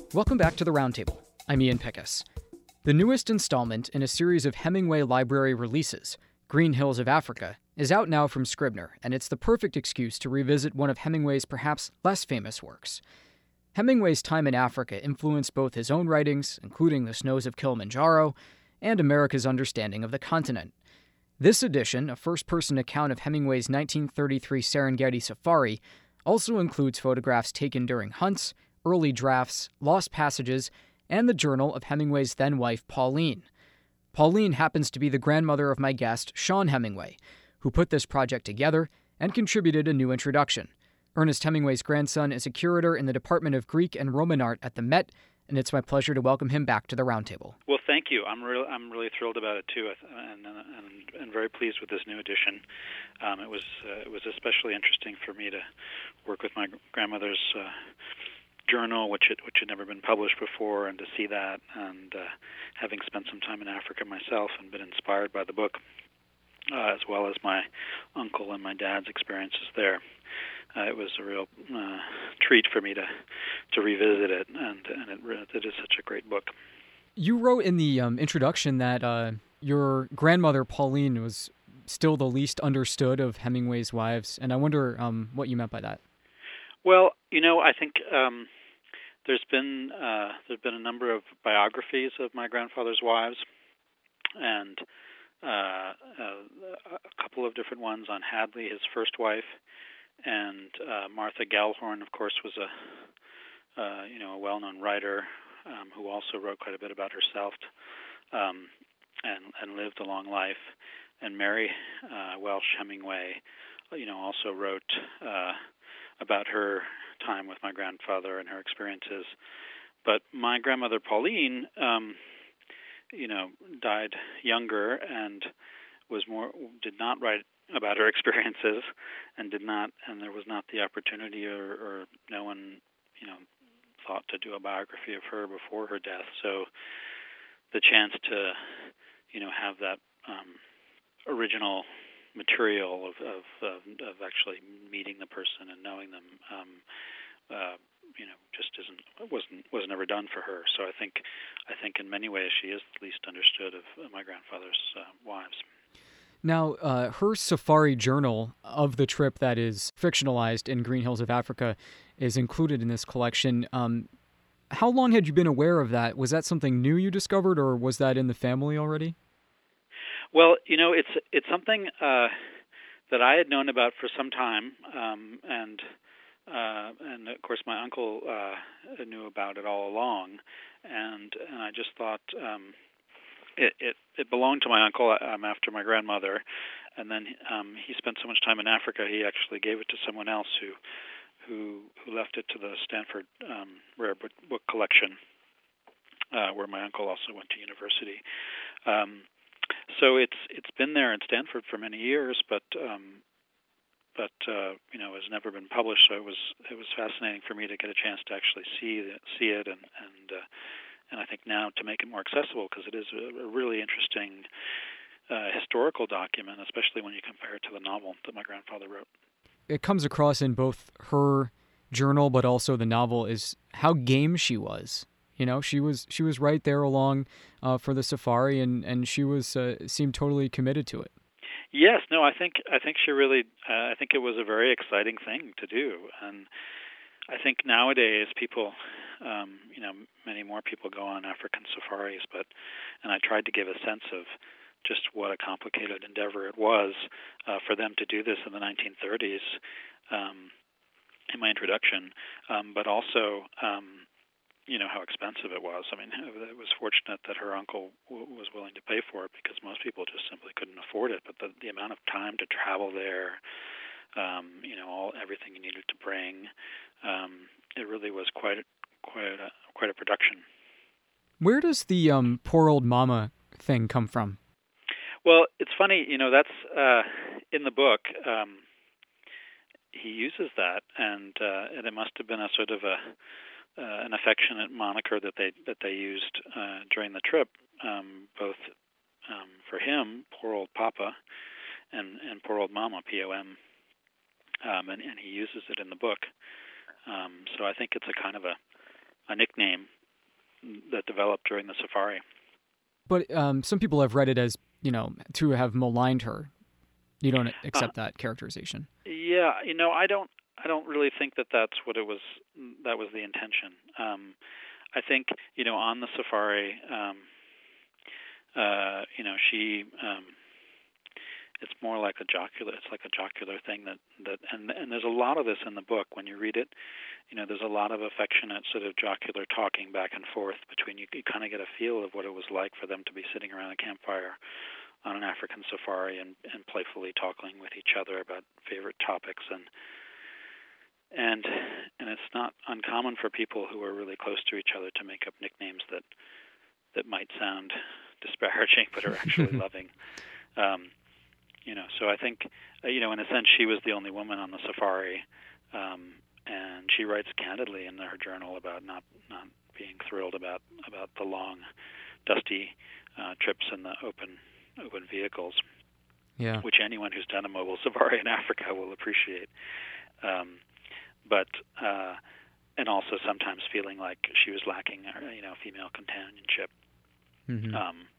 Welcome back to the Roundtable. I'm Ian Pickus. The newest installment in a series of Hemingway Library releases, Green Hills of Africa, is out now from Scribner, and it's the perfect excuse to revisit one of Hemingway's perhaps less famous works. Hemingway's time in Africa influenced both his own writings, including The Snows of Kilimanjaro, and America's understanding of the continent. This edition, a first-person account of Hemingway's 1933 Serengeti safari, also includes photographs taken during hunts, early drafts, lost passages, and the journal of Hemingway's then-wife, Pauline. Pauline happens to be the grandmother of my guest, Sean Hemingway, who put this project together and contributed a new introduction. Ernest Hemingway's grandson is a curator in the Department of Greek and Roman Art at the Met, and it's my pleasure to welcome him back to the Roundtable. Well, thank you. I'm really thrilled about it too, and very pleased with this new edition. It was especially interesting for me to work with my grandmother's journal, which had never been published before, and to see that, and having spent some time in Africa myself and been inspired by the book, as well as my uncle and my dad's experiences there. It was a real treat for me to revisit it, and it is such a great book. You wrote in the introduction that your grandmother, Pauline, was still the least understood of Hemingway's wives, and I wonder what you meant by that. Well, I think there's been a number of biographies of my grandfather's wives, and a couple of different ones on Hadley, his first wife, and Martha Gellhorn, of course, was a well-known writer who also wrote quite a bit about herself and lived a long life. And Mary Welsh Hemingway, also wrote about her time with my grandfather and her experiences. But my grandmother Pauline, died younger and did not write about her experiences, and there was not the opportunity, or no one, thought to do a biography of her before her death. So the chance to, have that original material of actually meeting the person and knowing them, just was never done for her. So I think in many ways she is the least understood of my grandfather's wives. Now, her safari journal of the trip that is fictionalized in Green Hills of Africa is included in this collection. How long had you been aware of that? Was that something new you discovered, or was that in the family already? Well, it's something that I had known about for some time, and of course my uncle knew about it all along, and I just thought it belonged to my uncle after my grandmother, and then he spent so much time in Africa he actually gave it to someone else who left it to the Stanford Rare Book Collection, where my uncle also went to university. So it's been there in Stanford for many years, but has never been published. So it was fascinating for me to get a chance to actually see it, and I think now to make it more accessible, because it is a really interesting historical document, especially when you compare it to the novel that my grandfather wrote. It comes across in both her journal but also the novel is how game she was. She was right there along for the safari, and she was seemed totally committed to it. Yes, no, I think she really. I think it was a very exciting thing to do, and I think nowadays people, many more people go on African safaris, and I tried to give a sense of just what a complicated endeavor it was for them to do this in the 1930s in my introduction, but also how expensive it was. I mean, it was fortunate that her uncle was willing to pay for it, because most people just simply couldn't afford it. But the amount of time to travel there, everything you needed to bring, it really was quite a production. Where does the poor old mama thing come from? Well, it's funny, that's in the book. He uses that, and it must have been a sort of an affectionate moniker that they used during the trip, both for him, poor old Papa, and poor old Mama, P-O-M, and he uses it in the book. So I think it's a kind of a nickname that developed during the safari. But some people have read it as, to have maligned her. You don't accept that characterization? Yeah, I don't really think that that's what it was. That was the intention. I think, on the safari, she. It's more like a jocular. It's like a jocular thing and there's a lot of this in the book when you read it. There's a lot of affectionate sort of jocular talking back and forth between you. You kind of get a feel of what it was like for them to be sitting around a campfire on an African safari and playfully talking with each other about favorite topics and it's not uncommon for people who are really close to each other to make up nicknames that might sound disparaging but are actually loving. So I think, in a sense, she was the only woman on the safari, and she writes candidly in her journal about not being thrilled about the long, dusty trips in the open vehicles, which anyone who's done a mobile safari in Africa will appreciate. And also sometimes feeling like she was lacking, female companionship. Mm-hmm.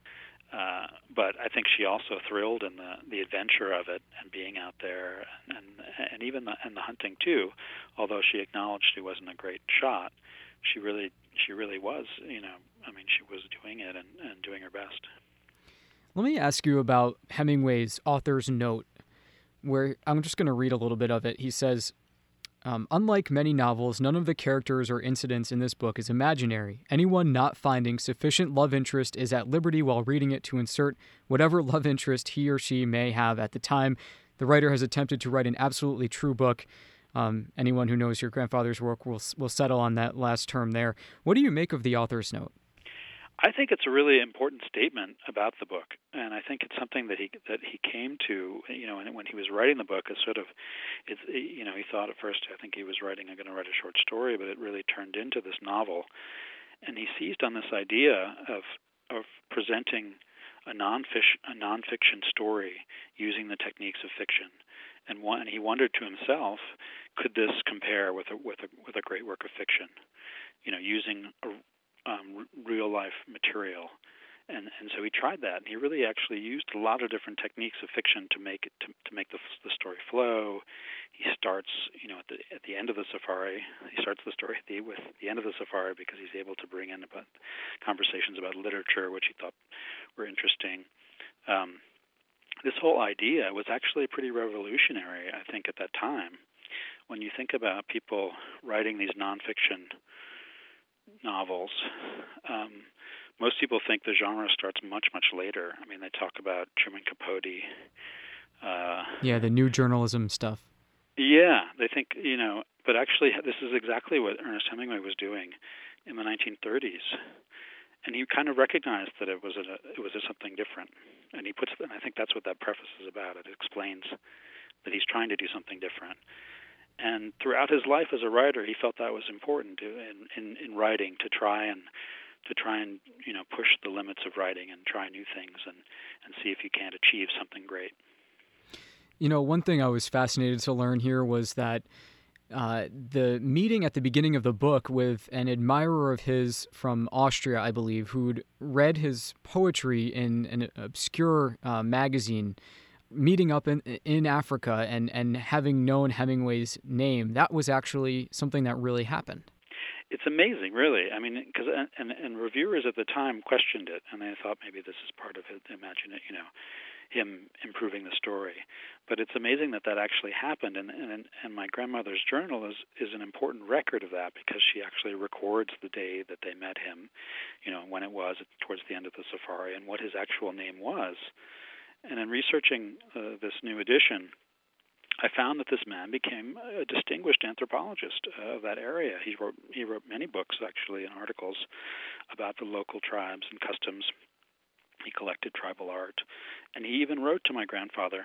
But I think she also thrilled in the adventure of it and being out there and even the hunting too. Although she acknowledged she wasn't a great shot, she really was. She was doing it and doing her best. Let me ask you about Hemingway's author's note, where I'm just going to read a little bit of it. He says, unlike many novels, none of the characters or incidents in this book is imaginary. Anyone not finding sufficient love interest is at liberty while reading it to insert whatever love interest he or she may have at the time. The writer has attempted to write an absolutely true book. Anyone who knows your grandfather's work will settle on that last term there. What do you make of the author's note? I think it's a really important statement about the book, and I think it's something that he came to, and when he was writing the book, he thought at first, I think he was going to write a short story, but it really turned into this novel, and he seized on this idea of presenting a nonfiction story using the techniques of fiction, and he wondered to himself, could this compare with a great work of fiction, using real life material, and so he tried that, and he really actually used a lot of different techniques of fiction to make the story flow. He starts, at the end of the safari. He starts the story with the end of the safari because he's able to bring in about conversations about literature, which he thought were interesting. This whole idea was actually pretty revolutionary, I think, at that time. When you think about people writing these nonfiction novels, most people think the genre starts much, much later. I mean, they talk about Truman Capote. The new journalism stuff. Yeah, they think, but actually this is exactly what Ernest Hemingway was doing in the 1930s. And he kind of recognized that it was something different. And I think that's what that preface is about. It explains that he's trying to do something different. And throughout his life as a writer, he felt that was important in writing, to try and push the limits of writing and try new things and see if you can't achieve something great. One thing I was fascinated to learn here was that the meeting at the beginning of the book with an admirer of his from Austria, I believe, who'd read his poetry in an obscure magazine, meeting up in Africa and having known Hemingway's name, that was actually something that really happened. It's amazing, really. I mean, because and reviewers at the time questioned it, and they thought maybe this is part of it. Imagine it, him improving the story. But it's amazing that actually happened, and my grandmother's journal is an important record of that, because she actually records the day that they met him, when it was towards the end of the safari, and what his actual name was. And in researching this new edition, I found that this man became a distinguished anthropologist of that area. He wrote many books, actually, and articles about the local tribes and customs. He collected tribal art, and he even wrote to my grandfather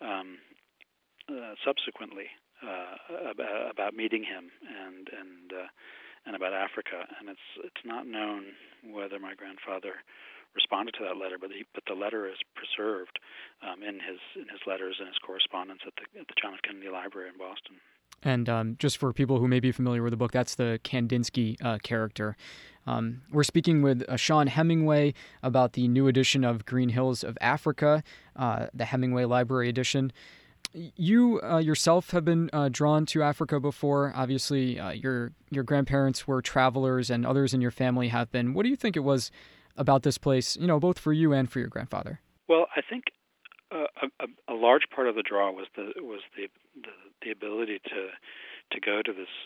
subsequently about meeting him and about Africa. And it's not known whether my grandfather responded to that letter, but the letter is preserved in his letters and his correspondence at the John F. Kennedy Library in Boston. And just for people who may be familiar with the book, that's the Kandinsky character. We're speaking with Sean Hemingway about the new edition of Green Hills of Africa, the Hemingway Library edition. You yourself have been drawn to Africa before. Obviously, your grandparents were travelers, and others in your family have been. What do you think it was about this place, both for you and for your grandfather? Well, I think a large part of the draw was the ability to go to this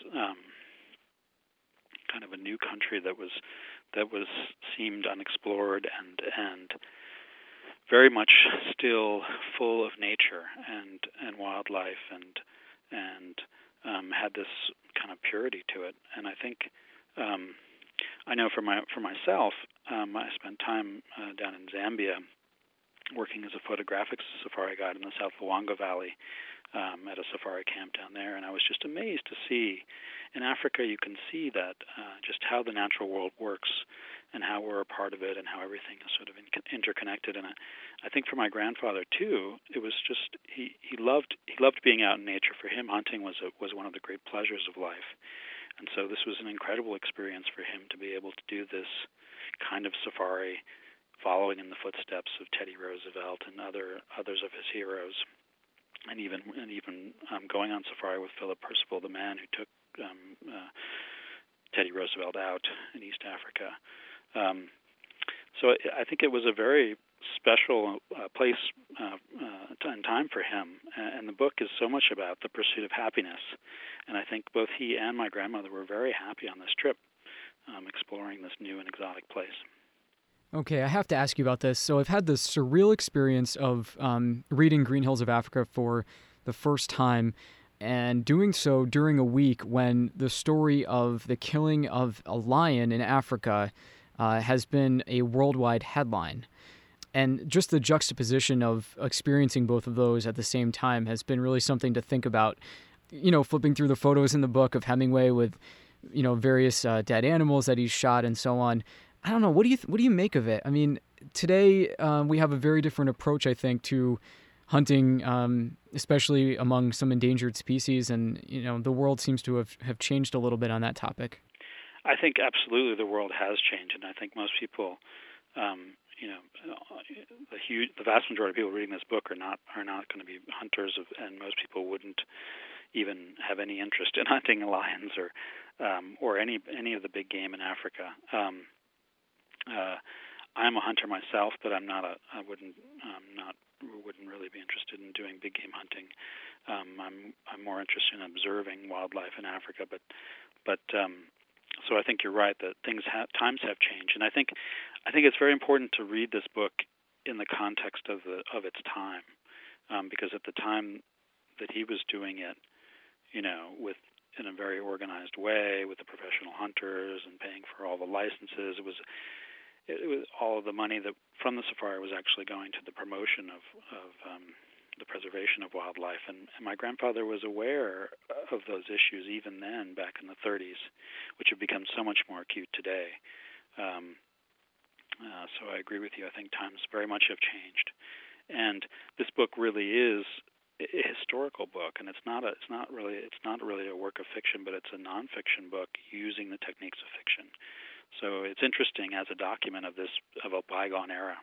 kind of a new country that was seemed unexplored and very much still full of nature and wildlife and had this kind of purity to it. And I think I know for myself, I spent time down in Zambia working as a photographic safari guide in the South Luangwa Valley at a safari camp down there, and I was just amazed to see in Africa you can see that just how the natural world works and how we're a part of it and how everything is sort of interconnected. And I think for my grandfather too, it was just he loved being out in nature. For him, hunting was one of the great pleasures of life, and so this was an incredible experience for him to be able to do this kind of safari, following in the footsteps of Teddy Roosevelt and others of his heroes, and even going on safari with Philip Percival, the man who took Teddy Roosevelt out in East Africa. So I think it was a very special place and time for him. And the book is so much about the pursuit of happiness. And I think both he and my grandmother were very happy on this trip, exploring this new and exotic place. Okay, I have to ask you about this. So I've had this surreal experience of reading Green Hills of Africa for the first time, and doing so during a week when the story of the killing of a lion in Africa has been a worldwide headline. And just the juxtaposition of experiencing both of those at the same time has been really something to think about. Flipping through the photos in the book of Hemingway with, various dead animals that he's shot and so on. I don't know. What do you make of it? I mean, today we have a very different approach, I think, to hunting, especially among some endangered species, and the world seems to have changed a little bit on that topic. I think absolutely the world has changed, and I think most people, the vast majority of people reading this book are not going to be hunters, and most people wouldn't even have any interest in hunting lions or any of the big game in Africa. I'm a hunter myself, but I wouldn't really be interested in doing big game hunting. I'm more interested in observing wildlife in Africa, but so I think you're right that times have changed, and I think it's very important to read this book in the context of its time, because at the time that he was doing it, in a very organized way with the professional hunters and paying for all the licenses, it was all of the money that from the safari was actually going to the promotion of the preservation of wildlife, and my grandfather was aware of those issues even then, back in the 30s, which have become so much more acute today. So I agree with you. I think times very much have changed, and this book really is a historical book, and it's not really a work of fiction, but it's a nonfiction book using the techniques of fiction. So it's interesting as a document of a bygone era.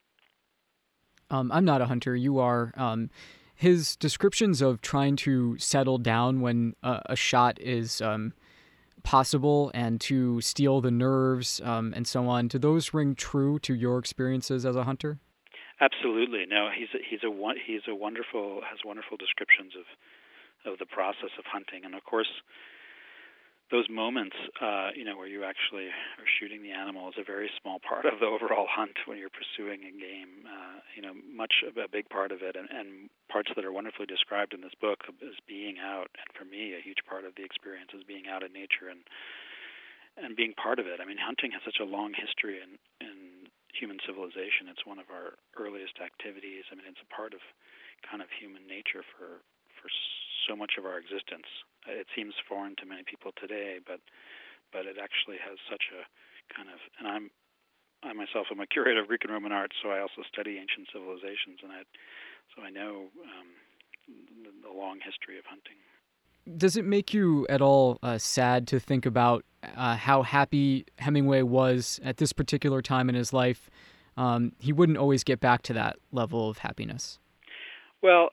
I'm not a hunter. You are. His descriptions of trying to settle down when a shot is possible and to steal the nerves and so on, do those ring true to your experiences as a hunter? Absolutely. No, has wonderful descriptions of the process of hunting, and of course, those moments, where you actually are shooting the animal is a very small part of the overall hunt when you're pursuing a game. A big part of it, and parts that are wonderfully described in this book is being out. And for me, a huge part of the experience is being out in nature and being part of it. I mean, hunting has such a long history in human civilization. It's one of our earliest activities. I mean, it's a part of kind of human nature for so much of our existence. It seems foreign to many people today, but it actually has such a kind of, and I myself am a curator of Greek and Roman art, so I also study ancient civilizations, and so I know the long history of hunting. Does it make you at all sad to think about how happy Hemingway was at this particular time in his life, he wouldn't always get back to that level of happiness. Well,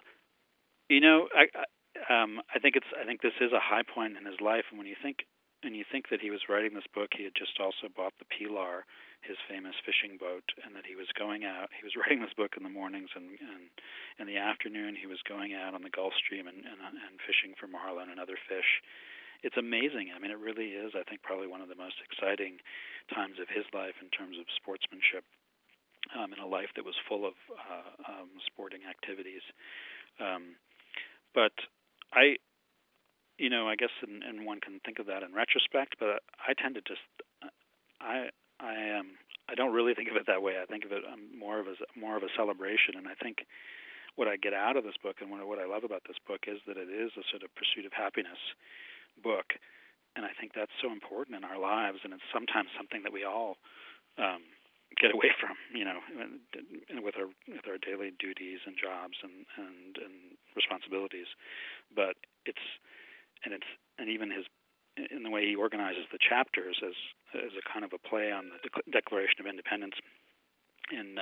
I think this is a high point in his life, and when you think that he was writing this book, he had just also bought the Pilar, his famous fishing boat, and that he was going out. He was writing this book in the mornings, and in the afternoon he was going out on the Gulf Stream and fishing for marlin and other fish. It's amazing. I mean, it really is, I think, probably one of the most exciting times of his life in terms of sportsmanship, in a life that was full of sporting activities. But I guess, and one can think of that in retrospect, but I tend to just, I don't really think of it that way. I think of it more of a celebration, and I think what I get out of this book and what I love about this book is that it is a sort of pursuit of happiness book, and I think that's so important in our lives, and it's sometimes something that we all get away from, with our daily duties and jobs and responsibilities. But even in the way he organizes the chapters as a kind of a play on the Declaration of Independence in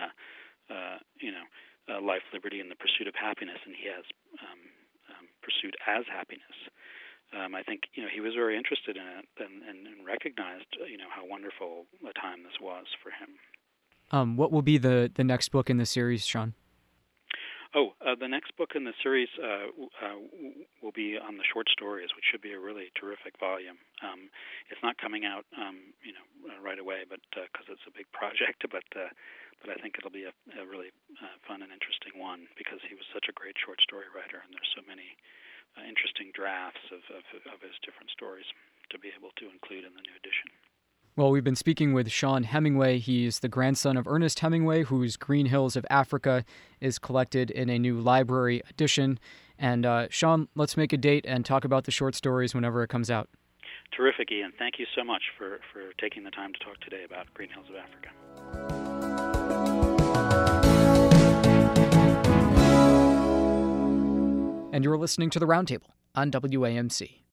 life, liberty, and the pursuit of happiness, and he has pursuit as happiness. I think he was very interested in it and recognized how wonderful a time this was for him. What will be the next book in the series, Sean? The next book in the series will be on the short stories, which should be a really terrific volume. It's not coming out, right away, but because it's a big project. But I think it'll be a really fun and interesting one because he was such a great short story writer, and there's so many interesting drafts of his different stories to be able to include in the new edition. Well, we've been speaking with Sean Hemingway. He's the grandson of Ernest Hemingway, whose Green Hills of Africa is collected in a new library edition. And Sean, let's make a date and talk about the short stories whenever it comes out. Terrific, Ian. Thank you so much for taking the time to talk today about Green Hills of Africa. And you're listening to The Roundtable on WAMC.